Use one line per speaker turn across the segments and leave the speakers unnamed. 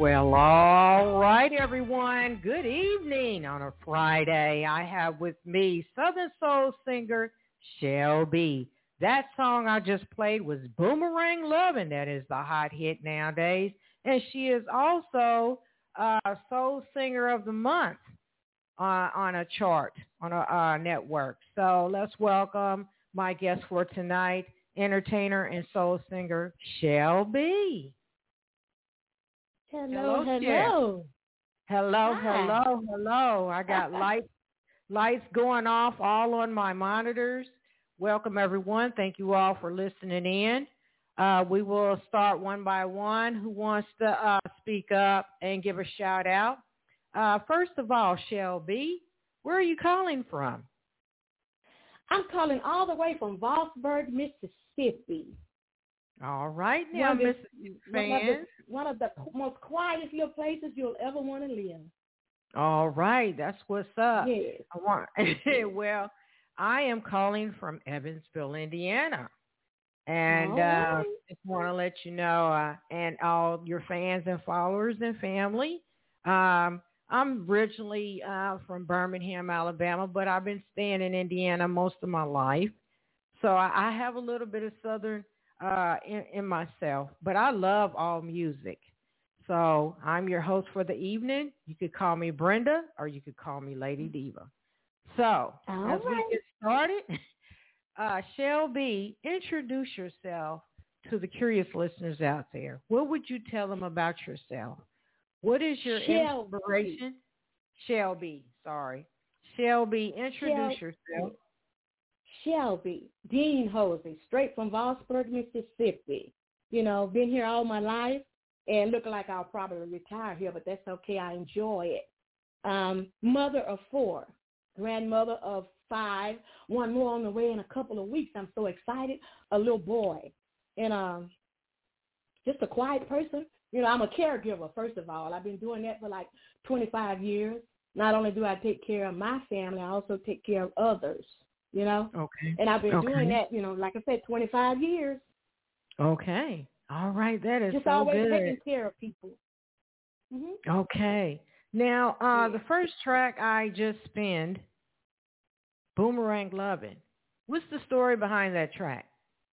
Well, all right, everyone. Good evening on a Friday. I have with me Southern Soul singer Shelby. That song I just played was Boomerang Lovin'. That is the hot hit nowadays. And she is also Soul Singer of the Month on a chart, on a network. So let's welcome my guest for tonight, entertainer and soul singer Shelby.
Hello.
Hello. I got lights going off all on my monitors. Welcome, everyone. Thank you all for listening in. We will start one by one. Who wants to speak up and give a shout out? First of all, Shelby, where are you calling from?
I'm calling all the way from Vosburg, Mississippi.
All right now, Mississippi fans.
One of the most quietest little places you'll ever want to live.
All right, that's what's up.
Yes.
Well, I am calling from Evansville, Indiana. And just want to let you know, and all your fans and followers and family, I'm originally from Birmingham, Alabama, but I've been staying in Indiana most of my life. So I have a little bit of Southern in myself, but I love all music. So I'm your host for the evening. You could call me Brenda or you could call me Lady Diva. So we get started, Shelby, introduce yourself to the curious listeners out there. What would you tell them about yourself? What is your inspiration? Shelby, introduce yourself.
Shelby Dean Hosey, straight from Vosburg, Mississippi. You know, been here all my life and look like I'll probably retire here, but that's okay. I enjoy it. Mother of 4, grandmother of 5, one more on the way in a couple of weeks. I'm so excited. A little boy. And just a quiet person. You know, I'm a caregiver, first of all. I've been doing that for like 25 years. Not only do I take care of my family, I also take care of others. You know?
Okay.
And I've been doing that, you know, like I said, 25 years.
Okay. All right. That is
just
so
always
good.
Taking care of people. Mm-hmm.
Okay. Now, the first track I just spinned, Boomerang Lovin'. What's the story behind that track?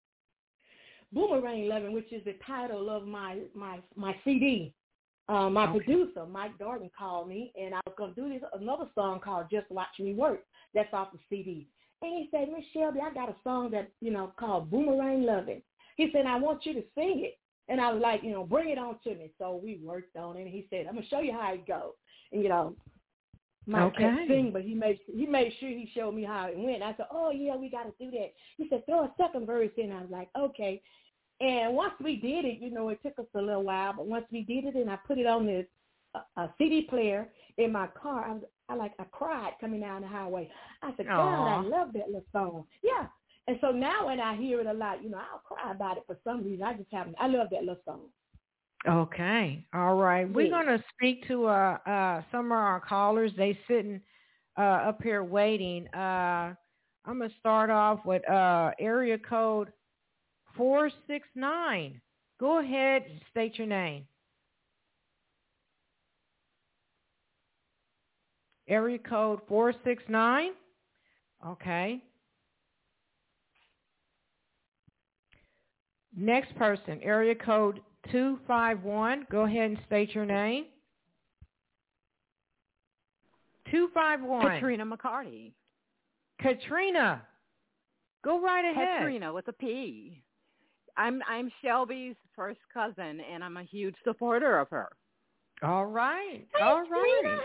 Boomerang Lovin', which is the title of my CD. My producer, Mike Darden, called me, and I was going to do another song called Just Watch Me Work. That's off the CD. And he said, Miss Shelby, I got a song that, you know, called Boomerang Lovin'. He said, I want you to sing it. And I was like, you know, bring it on to me. So we worked on it, and he said, I'm going to show you how it goes. And, you know, Mike can't sing, but he made sure he showed me how it went. I said, oh, yeah, we got to do that. He said, throw a second verse in. I was like, okay. And once we did it, you know, it took us a little while, but once we did it and I put it on this CD player in my car, I cried coming down the highway. I said, God, I love that little song. Yeah. And so now when I hear it a lot, you know, I'll cry about it for some reason. I love that little song.
Okay. All right. Yeah. We're going to speak to some of our callers. They sitting up here waiting. I'm going to start off with area code 469. Go ahead and state your name. Area code 469. Okay. Next person, area code 251. Go ahead and state your name. 251.
Katrina McCarty.
Katrina, go right ahead.
Katrina with a P. I'm Shelby's first cousin, and I'm a huge supporter of her.
All right.
Hi, Trina.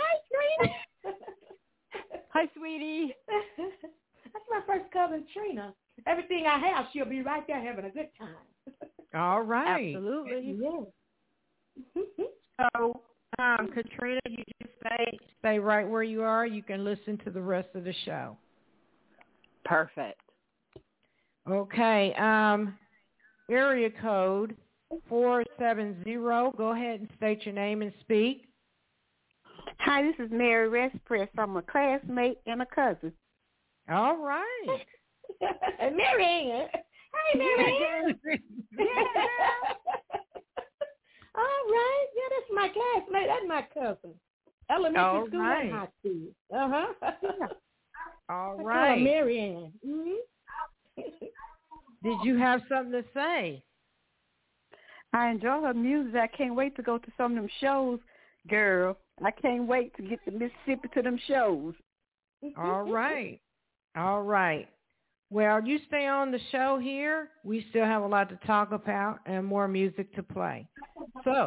Hi, sweetie.
That's my first cousin, Trina. Everything I have, she'll be right there having a good time.
All right.
Absolutely.
Yeah.
So, Katrina, you just stay right where you are. You can listen to the rest of the show.
Perfect.
Okay. Area code 470. Go ahead and state your name and speak.
Hi, this is Mary Restpress. I'm a classmate and a cousin.
All right.
Mary Ann. Hey, Mary Ann. Yeah. All right. Yeah, that's my my cousins. Elementary school
right.
and high school. Uh-huh.
All
I call her
right.
Mary Ann. Mm-hmm.
Did you have something to say?
I enjoy her music. I can't wait to go to some of them shows, girl. I can't wait to get to Mississippi to them shows.
All right. All right. Well, you stay on the show here. We still have a lot to talk about and more music to play. So,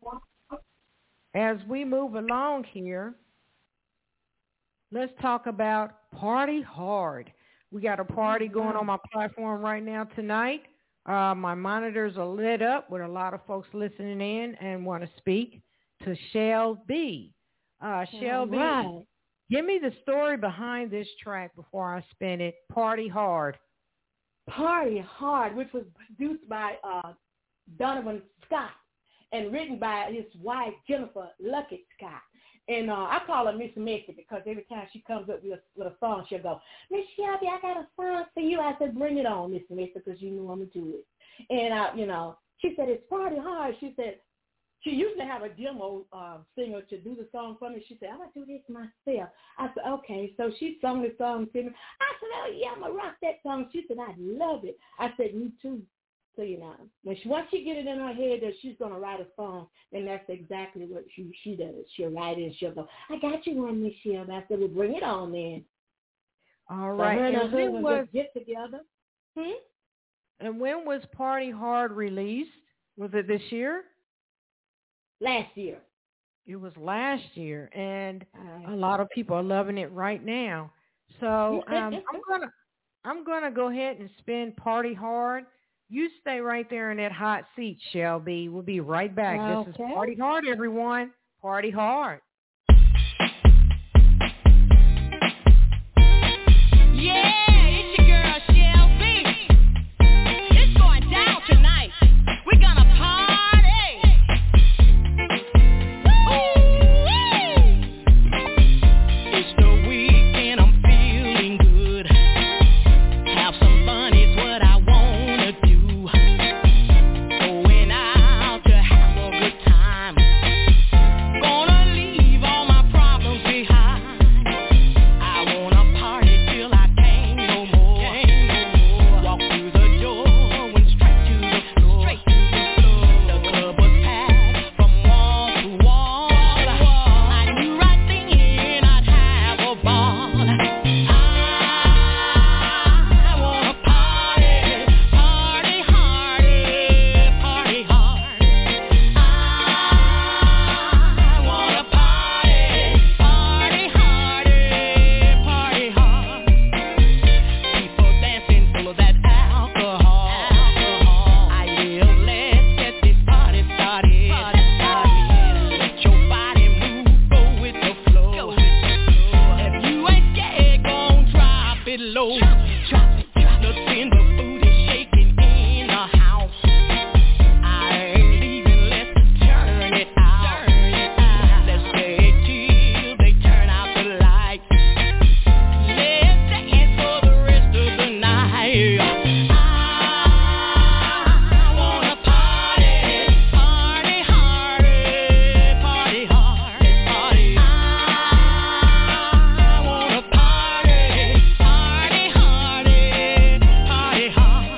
as we move along here, let's talk about Party Hard. We got a party going on my platform right now tonight. My monitors are lit up with a lot of folks listening in and want to speak to Shell B. Shell B,
Right.
give me the story behind this track before I spin it. Party Hard.
Party Hard, which was produced by Donovan Scott and written by his wife, Jennifer Luckett Scott. And I call her Miss Messy because every time she comes up with a song, she'll go, Miss Shelby, I got a song for you. I said, bring it on, Miss Messy, because you know I'm going to do it. And, she said, it's Party Hard. She said, she usually have a demo singer to do the song for me. She said, I'm going to do this myself. I said, okay. So she sung the song to me. I said, oh, yeah, I'm going to rock that song. She said, I love it. I said, me too. So, once she get it in her head that she's going to write a song, then that's exactly what she does. She'll write it and she'll go, I got you one, Miss Shelby. I said, well, bring it on then.
All
So
right.
her and her
And when
husband
was,
just get together.
and when was Party Hard released? Was it this year?
Last year.
It was last year, and a lot of people are loving it right now. So I'm gonna go ahead and spin Party Hard. You stay right there in that hot seat, Shelby. We'll be right back.
Okay.
This is Party Hard, everyone. Party Hard.
Yeah, it's your girl Shelby. It's going down tonight. We're gonna party. Ooh-wee. It's the weekend, I'm feeling good. Have some fun is what I wanna do. Going out to have a good time. Gonna leave all my problems behind. I wanna party till I can't no more. Walk through the door, went straight to the floor. The club was packed from wall to wall. I knew right then I'd have a ball. I wanna party, party hard, party hard. I wanna party, party hard, party hard. People dancing full of that alcohol. I yell, let's get this party started. Let your body move, go with the flow. If you ain't scared, gon' drop it low. Nothing but booty shaking in the house. I ain't leaving, let's turn it out. Let's stay till they turn out the lights. Let's dance for the rest of the night. I wanna party, party hard, party hard, party. I wanna party, party hard, party hard.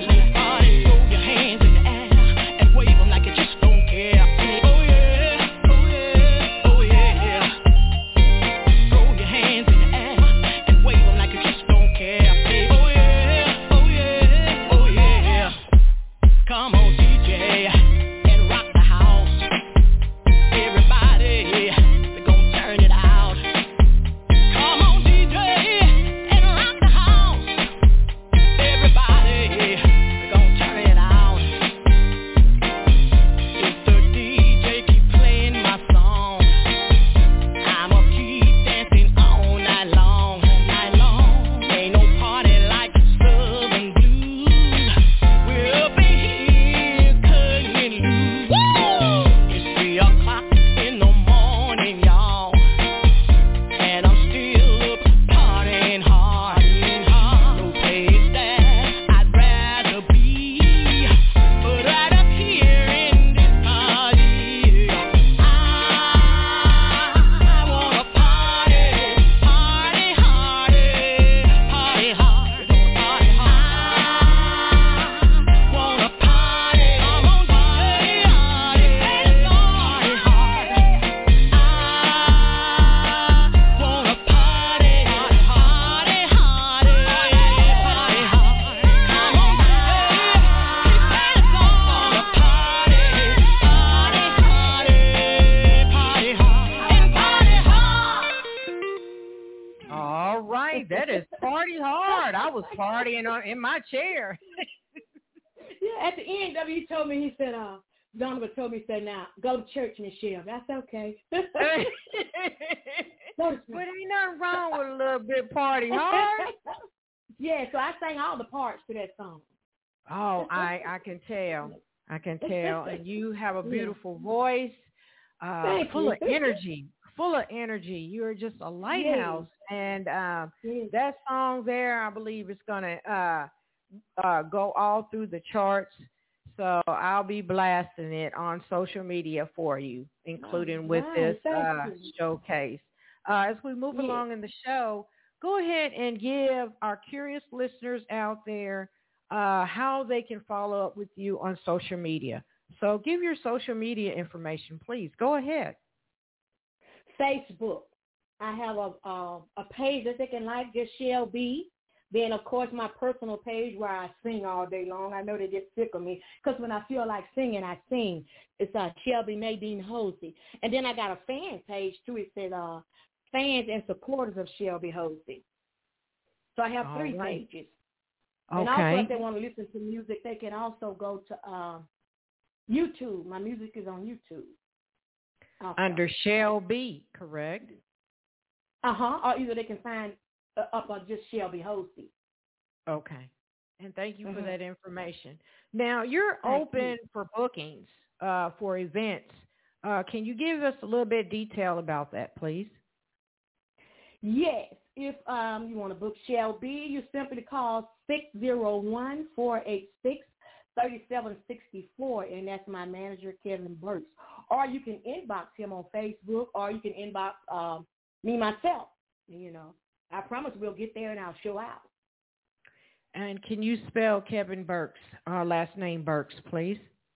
was partying in my chair.
Yeah, at the end of it, he told me, he said, Donovan told me, he said, now, go to church, Michelle. That's okay.
But ain't nothing wrong with a little bit party hard.
Yeah, so I sang all the parts to that song.
Oh, I can tell. I can tell. And you have a beautiful voice, full of energy. You're just a lighthouse. And that song there, I believe, is going to go all through the charts. So I'll be blasting it on social media for you, including with this showcase. As we move along in the show, go ahead and give our curious listeners out there how they can follow up with you on social media. So give your social media information, please. Go ahead.
Facebook. I have a page that they can like, just Shell B. Then, of course, my personal page where I sing all day long. I know they get sick of me because when I feel like singing, I sing. It's Shelby Nadine Hosey. And then I got a fan page, too. It says fans and supporters of Shelby Hosey. So I have three pages.
Okay.
And also, if they want to listen to music, they can also go to YouTube. My music is on YouTube. Also.
Under Shelby, correct?
Or either they can find up on just Shelby Hosey.
Okay. And thank you for that information. Now, you're open for bookings for events. Can you give us a little bit of detail about that, please?
Yes. If you want to book Shelby, you simply call 601-486-3764, and that's my manager, Kevin Burks. Or you can inbox him on Facebook, or you can inbox me myself. You know, I promise we'll get there and I'll show out.
And can you spell Kevin Burks, last name Burks, please?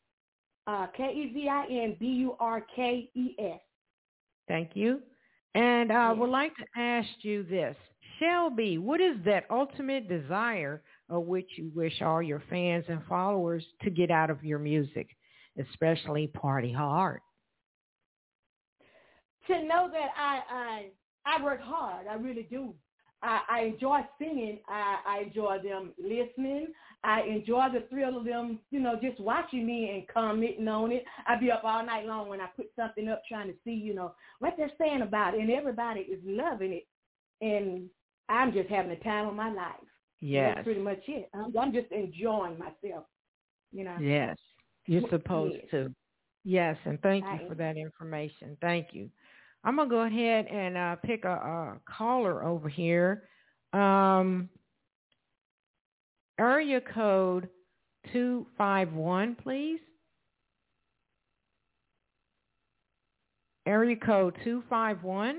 KevinBurkes.
Thank you. And I would like to ask you this. Shelby, what is that ultimate desire of which you wish all your fans and followers to get out of your music, especially Party Hard?
To know that I work hard. I really do. I enjoy singing. I enjoy them listening. I enjoy the thrill of them, you know, just watching me and commenting on it. I be up all night long when I put something up trying to see, you know, what they're saying about it. And everybody is loving it. And I'm just having the time of my life.
Yes.
That's pretty much it. I'm just enjoying myself, you know.
Yes, you're supposed to. Yes, and thank you for that information. Thank you. I'm going to go ahead and pick a caller over here. Area code 251, please. Area code 251.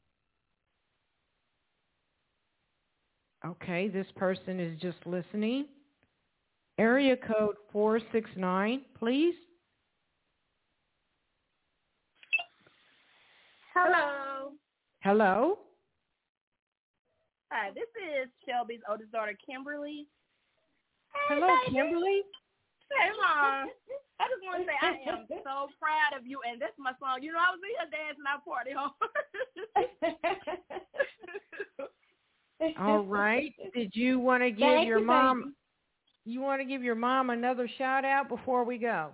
Okay, this person is just listening. Area code 469, please.
Hello.
Hello.
Hi, this is Shelby's oldest daughter, Kimberly. Hey,
Hello,
baby.
Kimberly.
Hey, Mom. I just want to say I am so proud of you, and that's my song. You know, I was in here dancing at Party Hard.
All right. Did you want to give your mom? You want to give your mom another shout out before we go?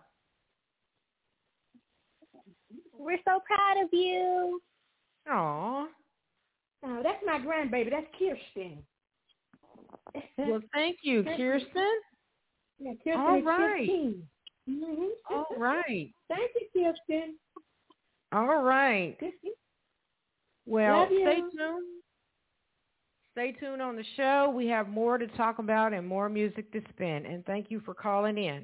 We're so proud of you.
Aw.
Oh, that's my grandbaby. That's Kirsten.
Well, thank you, Kirsten.
Yeah, Kirsten.
All right.
Mm-hmm.
All right.
Thank you, Kirsten.
All right. Well, stay tuned. Stay tuned on the show. We have more to talk about and more music to spin. And thank you for calling in.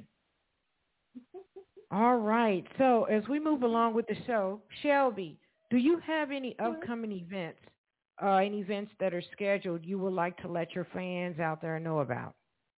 All right. So as we move along with the show, Shelby, do you have any upcoming events, any events that are scheduled you would like to let your fans out there know about?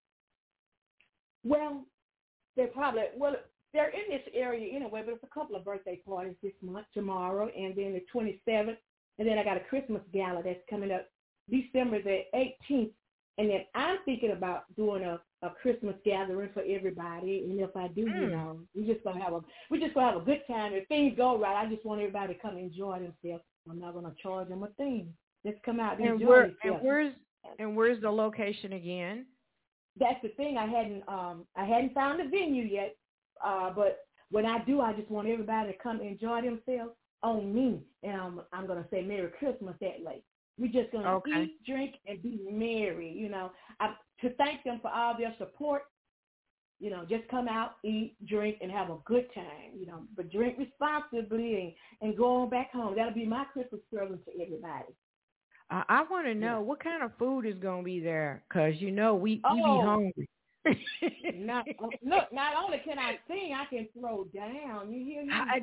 Well, they're in this area anyway, but it's a couple of birthday parties this month, tomorrow, and then the 27th. And then I got a Christmas gala that's coming up December the 18th. And then I'm thinking about doing a Christmas gathering for everybody. And if I do, you know, we're just gonna have a good time. If things go right, I just want everybody to come enjoy themselves. I'm not gonna charge them a thing. Just come out and enjoy yourself.
And where's the location again?
That's the thing. I hadn't found a venue yet, but when I do, I just want everybody to come enjoy themselves on me, and I'm gonna say Merry Christmas that way. We're just gonna eat, drink, and be merry. You know, to thank them for all their support. You know, just come out, eat, drink, and have a good time. You know, but drink responsibly and go on back home. That'll be my Christmas present to everybody.
I want to know what kind of food is going to be there, because, you know, we be hungry.
Look, not only can I sing, I can throw down. You hear me? I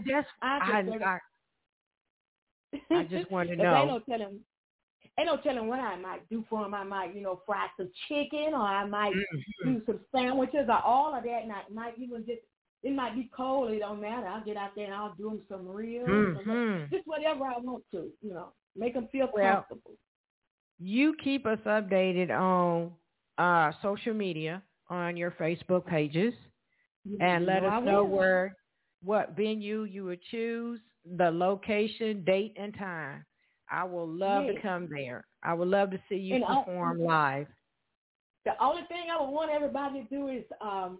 just want to know.
Ain't no telling what I might do for them. I might, you know, fry some chicken, or I might do some sandwiches, or all of that. And I might even it might be cold. It don't matter. I'll get out there and I'll do them some ribs. Just whatever I want to, you know. Make them feel comfortable.
You keep us updated on social media, on your Facebook pages, and let us know what venue you would choose, the location, date, and time. I will love to come there. I would love to see you perform live.
The only thing I would want everybody to do is, I'm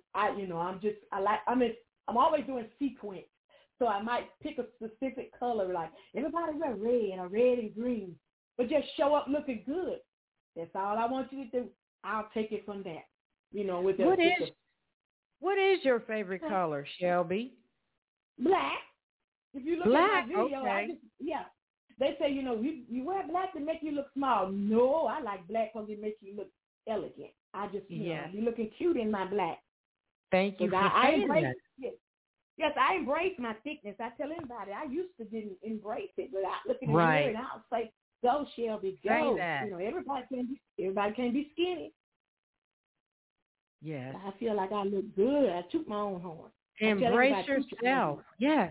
always doing sequence. So I might pick a specific color, like everybody wear red or red and green, but just show up looking good. That's all I want you to do. I'll take it from that. You know, what
is your favorite color, Shelby?
Black. If you look at my video, they say, you know, you wear black to make you look small. No, I like black because it makes you look elegant. I just, you know, be looking cute in my black.
Thank you for saying that.
Yes, I embrace my thickness. I tell anybody, I used to didn't embrace it, but I look in the mirror and I'll say, "Go, Shelby, go."
Say that.
You know, everybody can't be skinny.
Yes.
I feel like I look good. I toot my own horn.
Embrace yourself. Yes.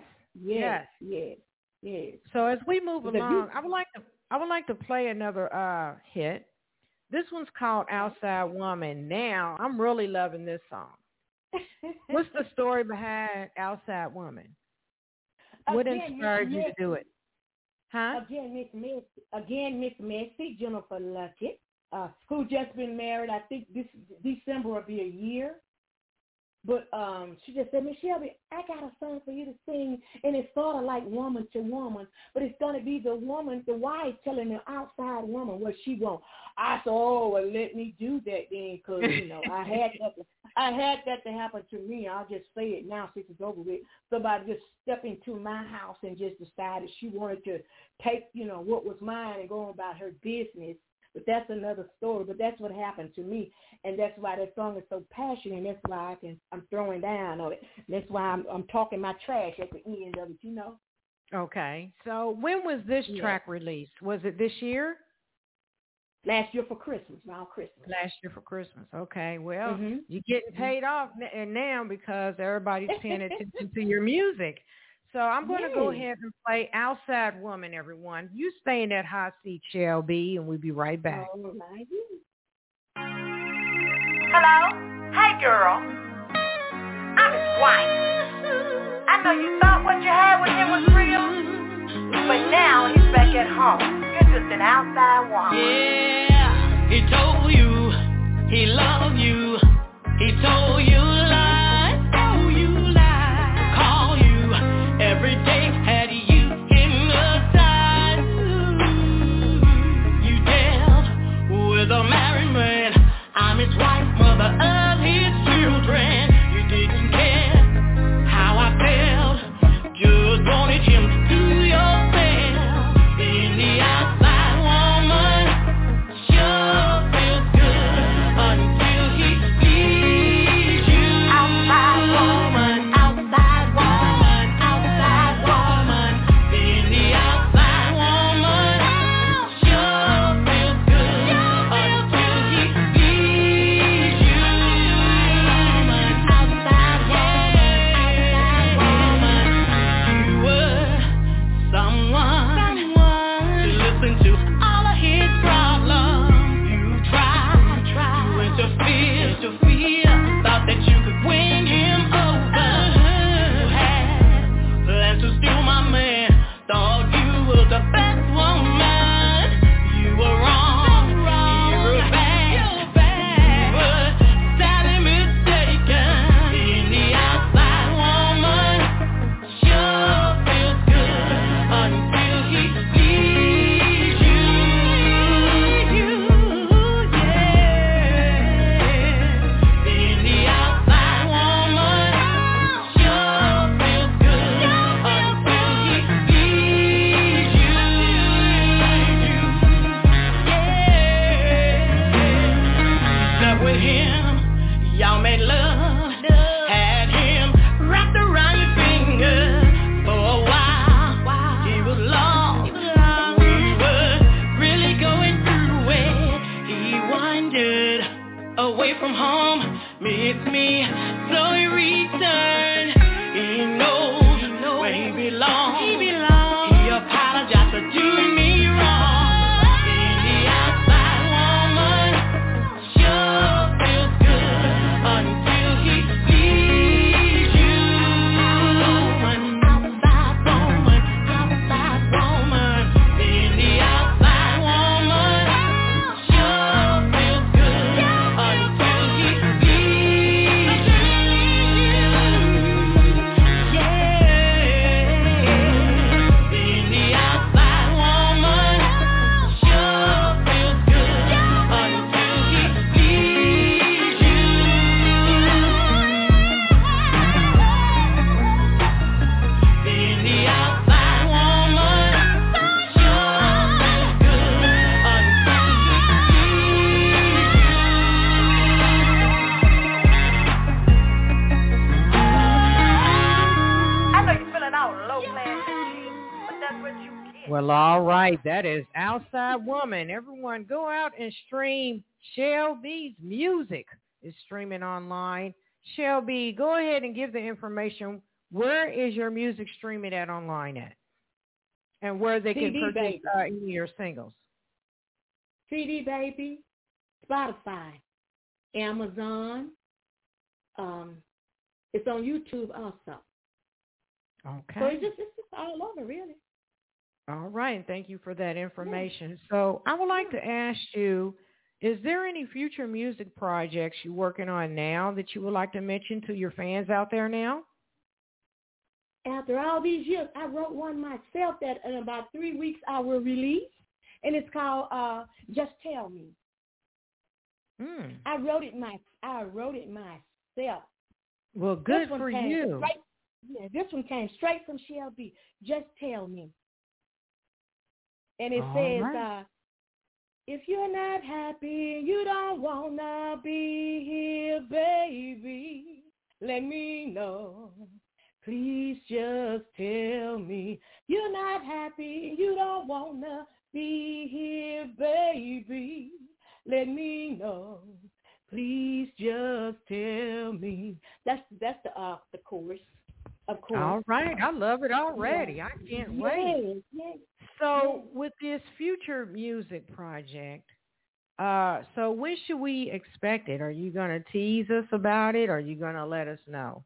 So as we move along, I would like to play another hit. This one's called "Outside Woman." Now, I'm really loving this song. What's the story behind "Outside Woman"? What inspired you to do it? Huh?
Again, Miss Messy, Jennifer Luckett, who just been married. I think this December will be a year. But she just said, "Miss Shelby, I got a song for you to sing, and it's sort of like woman to woman, but it's going to be the woman, the wife telling the outside woman what she wants." I said, "Oh, well, let me do that then, because, you know, I had that to happen to me. I'll just say it now since it's over with. Somebody just stepped into my house and just decided she wanted to take, you know, what was mine and go about her business. But that's another story. But that's what happened to me, and that's why that song is so passionate. And that's why I'm throwing down on it. That's why I'm talking my trash at the end of it. You know.
Okay. So when was this track released? Was it this year?
Last year for Christmas, around Christmas.
Last year for Christmas. Okay. Well, you're getting paid off now because everybody's paying attention to your music. So I'm going to go ahead and play "Outside Woman," everyone. You stay in that hot seat, Shelby, and we'll be right back.
Hello? Hey, girl. I'm his wife. I know you thought what you had with him was real, but now he's back at home. You're just an outside woman.
Yeah, he told you he loved you. He told you lies. Call you every day, had you hypnotized. You dealt with a married man. I'm his wife, mother of his children. You didn't care how I felt, just wanted him to do yourself. Being the outside woman sure feels good until he leaves you. with him. Y'all made love, had him wrapped around your finger for a while. He was lost, we were really going through it. He wandered away from home, missed me, so he returned. He knows where he belongs. He apologized for doing me wrong. In the outside, woman sure feels good until he leaves you. Outside woman. In the outside, woman sure feels good until he leaves you. In the outside, woman sure feels good until he leaves you. In the outside, woman sure feels good until he
I know you're feeling all low class and cheap, but that's what you get.
Well, all right. That is Outside Woman. Everyone go out and stream Shelby's music. It's streaming online. Shelby, go ahead and give the information. Where is your music streaming at online at? And where they can
CD
purchase
Baby.
any of your singles.
CD Baby, Spotify, Amazon. It's on YouTube also.
Okay.
So it's just all over, really.
All right. Thank you for that information. So I would like to ask you, is there any future music projects you're working on now that you would like to mention to your fans out there now?
After all these years, I wrote one myself that in about 3 weeks I will release, and it's called Just Tell Me. I wrote it myself.
Well, good
This one
for
came
you.
This one came straight from Shelby. Just Tell Me. And it
All
says,
right.
if you're not happy, you don't want to be here, baby, let me know. Please just tell me you're not happy, you don't want to be here, baby, let me know. Please just tell me. That's the chorus, of course.
All right. I love it already. I can't wait.
Yes.
So with this future music project, so when should we expect it? Are you going to tease us about it? Or are you going to let us know?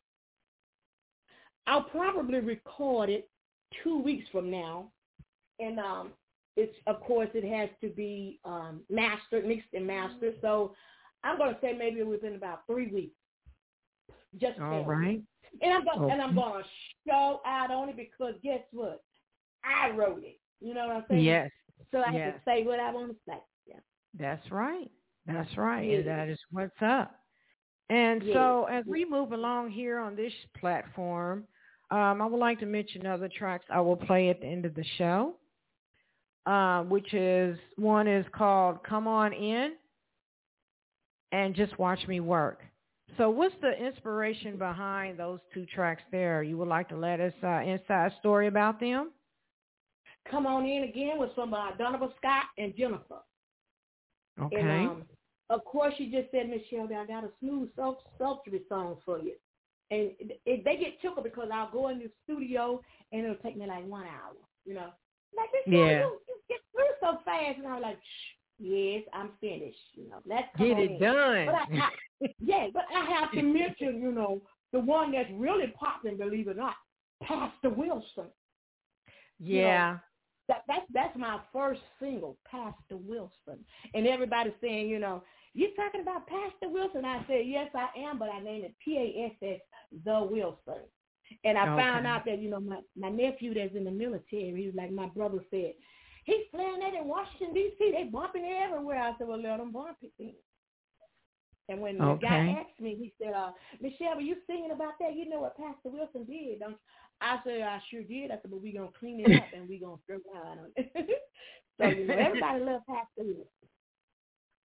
I'll probably record it 2 weeks from now. And it's, of course, it has to be mastered, mixed and mastered. So I'm going to say maybe within about 3 weeks. Just
all right.
And I'm going to show out on it because guess what? I wrote it. You know what I'm saying?
Yes.
So I can say what I want to say. Yeah.
That's right. That's right.
Yeah.
And that is what's up. And so as we move along here on this platform, I would like to mention other tracks I will play at the end of the show, which is one is called Come On In and Just Watch Me Work. So what's the inspiration behind those two tracks there? You would like to let us inside story about them?
Come On In Again was from Donovan Scott and Jennifer.
Okay.
And, of course, she just said, Miss Shelby, I got a smooth, sultry song for you. And they get tickled because I'll go in the studio and it'll take me like 1 hour, you know. Like, this you get through so fast. And I'm like, yes, I'm finished, you know. Let's come
Get
on
it
in.
done.
But I have to mention, you know, the one that's really popping, believe it or not, Pastor Wilson.
Yeah.
You know, that's my first single, Pastor Wilson. And everybody's saying, you know, you talking about Pastor Wilson? I said, yes, I am, but I named it PASS, The Wilson. And I found out that, you know, my nephew that's in the military, he was like, my brother said, he's playing that in Washington, D.C. They bumping it everywhere. I said, well, let them bump it then. And when the guy asked me, he said, Michelle, were you singing about that? You know what Pastor Wilson did, don't you? I said, I sure did. I said, but we're going to clean it up and we're going to throw it out on it. So, you know, everybody loves Pastor Wilson.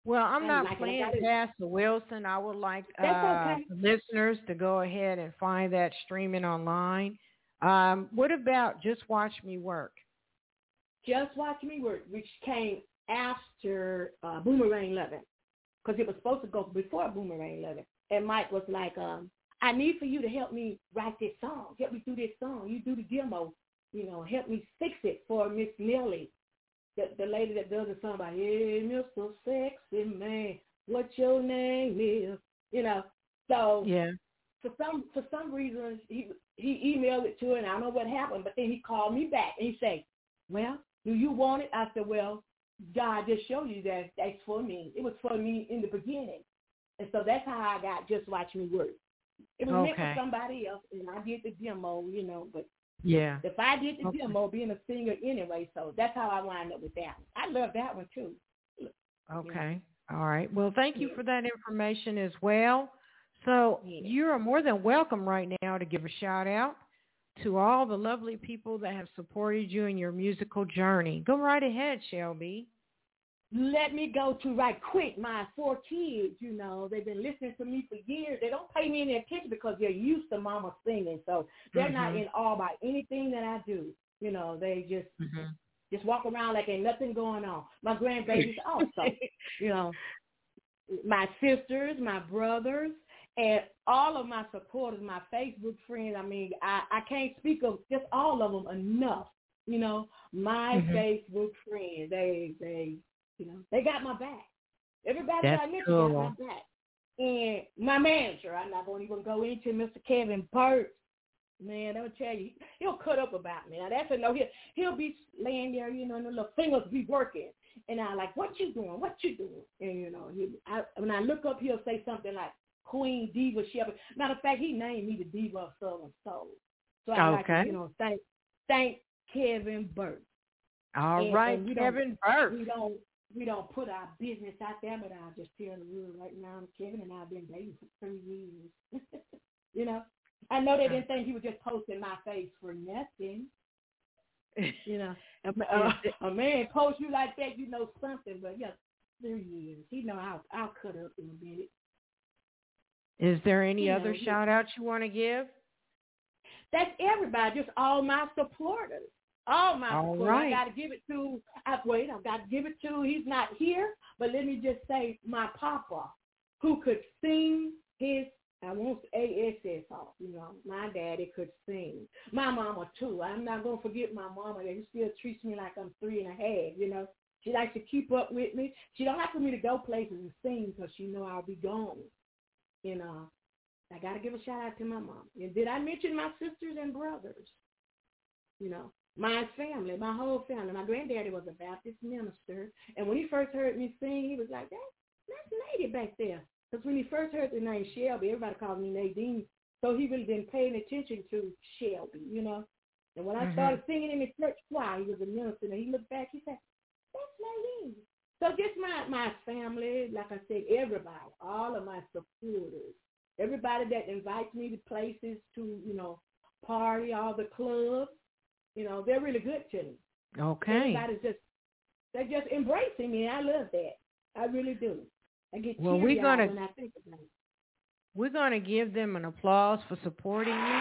Well, I'm not
like
playing Pastor Wilson. I would like listeners to go ahead and find that streaming online. What about Just Watch Me Work?
Just Watch Me Work, which came after Boomerang Lovin', because it was supposed to go before Boomerang Lovin'. And Mike was like, I need for you to help me write this song. Help me do this song. You do the demo. Help me fix it for Miss Millie. The lady that does the song about, hey, Mr. Sexy Man, what your name is, So
yeah.
For some reason he emailed it to her, and I don't know what happened, but then he called me back and he said, well, do you want it? I said, well, God just showed you that that's for me. It was for me in the beginning, and so that's how I got Just Watch Me Work. It was meant for somebody else, and I did the demo, but.
Yeah.
If I did the demo, being a singer anyway, so that's how I wound up with that one. I love that one too.
Okay. All right. Well, thank you for that information as well. So you are more than welcome right now to give a shout out to all the lovely people that have supported you in your musical journey. Go right ahead, Shelby.
Let me go to right quick. My 4 kids, they've been listening to me for years. They don't pay me any attention because they're used to mama singing. So they're not in awe by anything that I do. They just walk around like ain't nothing going on. My grandbabies also, my sisters, my brothers, and all of my supporters, my Facebook friends. I mean, I can't speak of just all of them enough. My Facebook friends, they got my back. Everybody that I mentioned got my back. And my manager, I'm not going to even go into Mr. Kevin Burt. Man, I'll tell you, he'll cut up about me. Now, that's a no. He'll be laying there, and the little fingers be working. And I'm like, what you doing? What you doing? And, when I look up, he'll say something like Queen Diva Shepherd. Matter of fact, he named me the Diva of Southern Soul. So I like to, thank Kevin Burt.
All right, Kevin Burt.
We don't put our business out there, but I'll just tell the world right now, Kevin and I have been dating for 3 years. I know they didn't think he was just posting my face for nothing. A man post you like that, you know something, but 3 years. He know I'll cut up in a minute.
Is there any other shout outs you want to give?
That's everybody, just all my supporters. All my supporters.
Right.
I got to give it to, I've got to give it to, he's not here, but let me just say my papa, who could sing his, I won't ASS off, my daddy could sing. My mama, too. I'm not going to forget my mama. That still treats me like I'm 3.5, She likes to keep up with me. She don't like for me to go places and sing because she know I'll be gone. I got to give a shout out to my mom. And did I mention my sisters and brothers? My family, my whole family. My granddaddy was a Baptist minister. And when he first heard me sing, he was like, that's lady back there. Because when he first heard the name Shelby, everybody called me Nadine. So he really been paying attention to Shelby, And when I started singing in the church choir, he was a minister, and he looked back, he said, that's Nadine. So just my family, like I said, everybody, all of my supporters, everybody that invites me to places to, party, all the clubs, they're really good to me.
Okay.
They're just embracing me. I love that. I really do. I get teary when I think about it.
We're going to give them an applause for supporting you.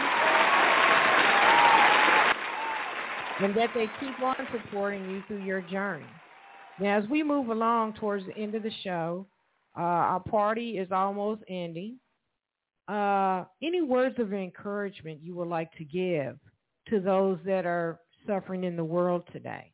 And that they keep on supporting you through your journey. Now, as we move along towards the end of the show, our party is almost ending. Any words of encouragement you would like to give to those that are suffering in the world today?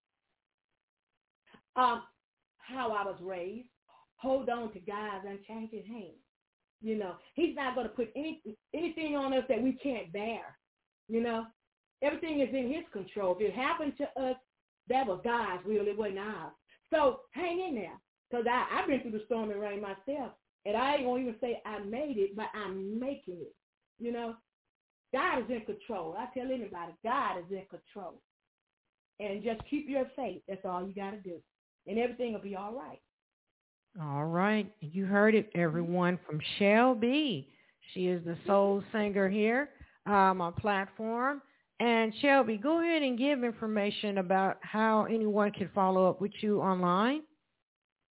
How I was raised, hold on to God's unchanging hand. He's not going to put anything on us that we can't bear. Everything is in his control. If it happened to us, that was God's will. It wasn't ours. So hang in there, because I've been through the storm and rain myself, and I ain't going to even say I made it, but I'm making it. God is in control. I tell anybody, God is in control. And just keep your faith. That's all you got to do. And everything will be all right.
All right. You heard it, everyone, from Shelby. She is the soul singer here on platform. And Shelby, go ahead and give information about how anyone can follow up with you online.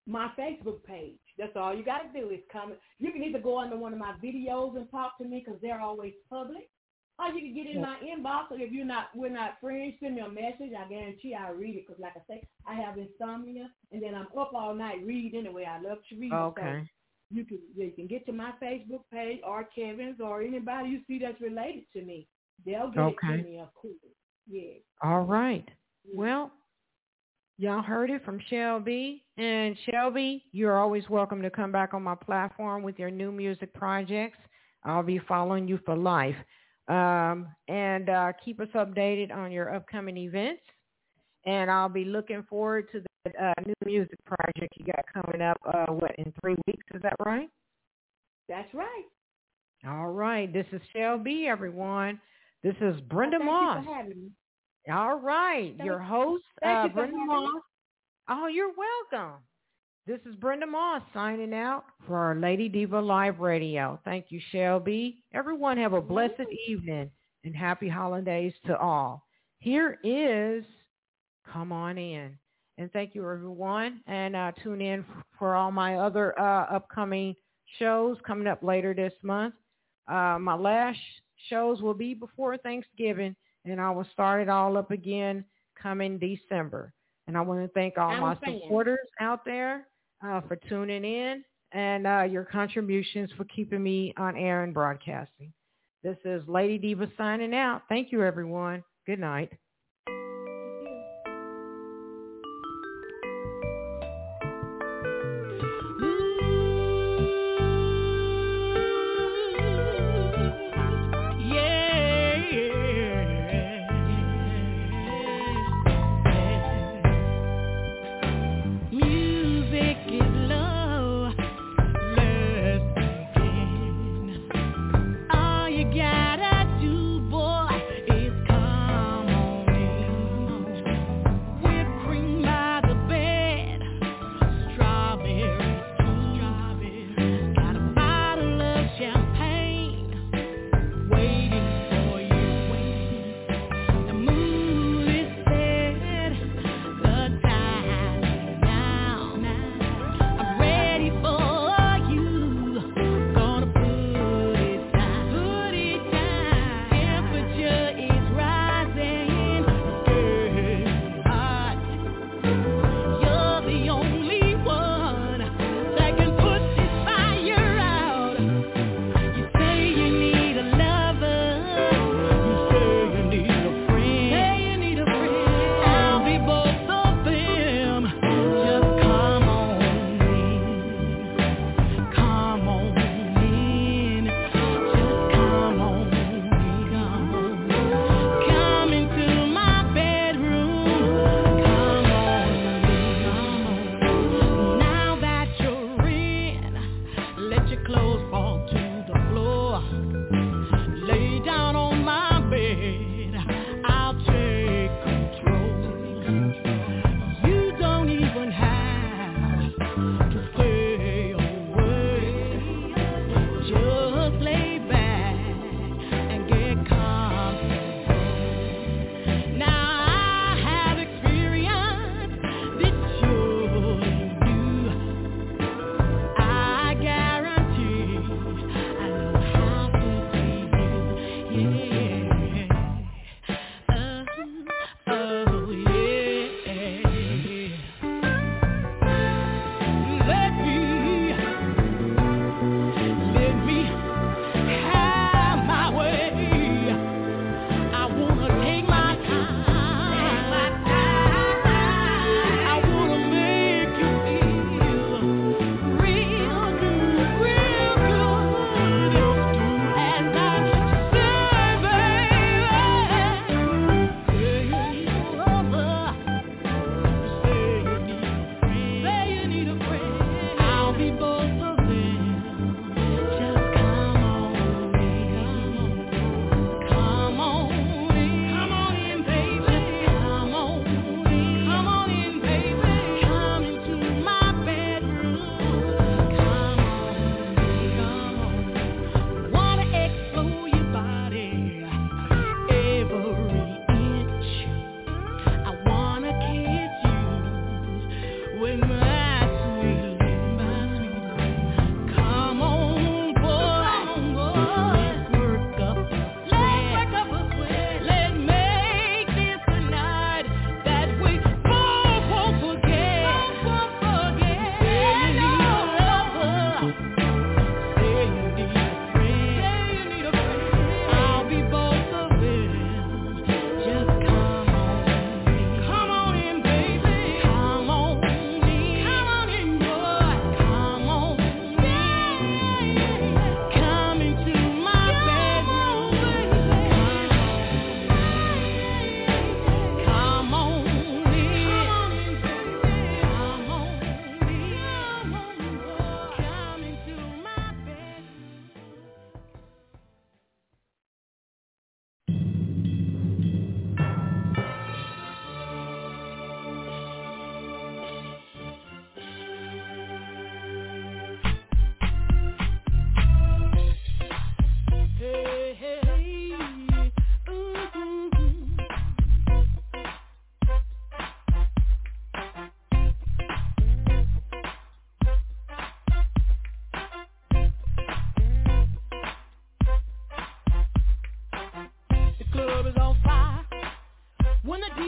my Facebook page. That's all you got to do is comment. You can either go under one of my videos and talk to me because they're always public, or you can get in my inbox. Or if we're not friends, send me a message. I guarantee I'll read it because, like I say, I have insomnia, and then I'm up all night reading anyway. I love to read.
Okay.
So you can get to my Facebook page or Kevin's or anybody you see that's related to me. They'll get it to me, of course. Yeah.
All right. Well, y'all heard it from Shelby. And Shelby, you're always welcome to come back on my platform with your new music projects. I'll be following you for life. And keep us updated on your upcoming events. And I'll be looking forward to the new music project you got coming up, in 3 weeks? Is that right?
That's right.
All right. This is Shelby, everyone. This is Brenda Moss.
Thank you for having me.
All right. Your host, Brenda Moss. Oh, you're welcome. This is Brenda Moss signing out for our Lady Diva Live Radio. Thank you, Shelby. Everyone have a blessed evening and happy holidays to all. Here is Come On In. And thank you, everyone. And tune in for all my other upcoming shows coming up later this month. My last shows will be before Thanksgiving, and I will start it all up again coming December. And I want to thank all my supporters out there for tuning in and your contributions for keeping me on air and broadcasting. This is Lady Diva signing out. Thank you, everyone. Good night.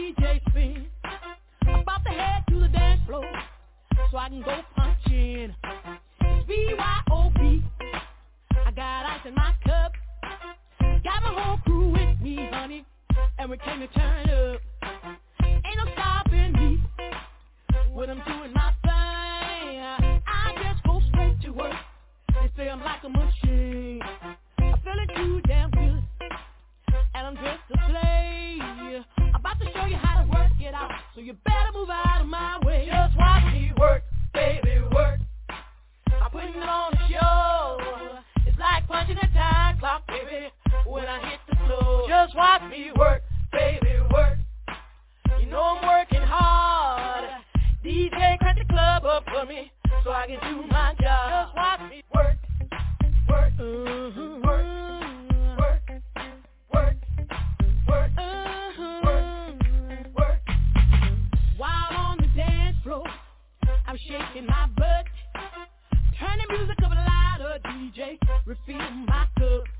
DJ spin. About to head to the dance floor so I can go punch in. It's BYOB. I got ice in my cup. Got my whole crew with me, honey, and we came to turn up. Ain't no stopping me when I'm doing my thing. I just go straight to work. They say I'm like a machine. I'm feeling too damn good, and I'm just to play. I'm about to show you how to work it out, so you better move out of my way. Just watch me work, baby, work. I'm putting it on the show. It's like punching a time clock, baby, when I hit the floor. Just watch me work, baby, work. You know I'm working hard. DJ, crank the club up for me so I can do my job. Just watch me work, work, work, work, work, work, work. While on the dance floor, I'm shaking my butt. Turn the music up louder, DJ. Refill my cup.